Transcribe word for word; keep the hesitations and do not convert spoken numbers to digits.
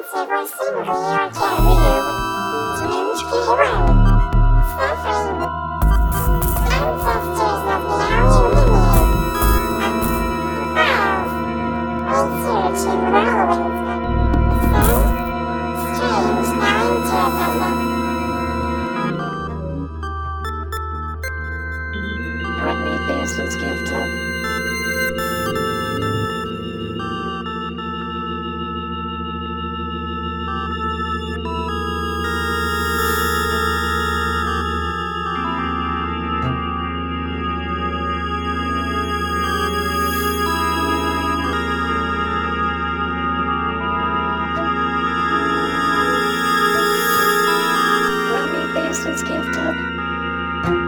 every single year can live Zminski Hiram, suffering ancestors of the aluminium. twelve. Research in relevance. Sense change now interpreted. Britney Spears gifted. Britney Spears gifted.